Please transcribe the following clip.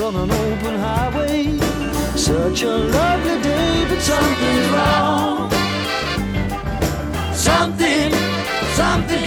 on an open highway. Such a lovely day, but something's wrong. Something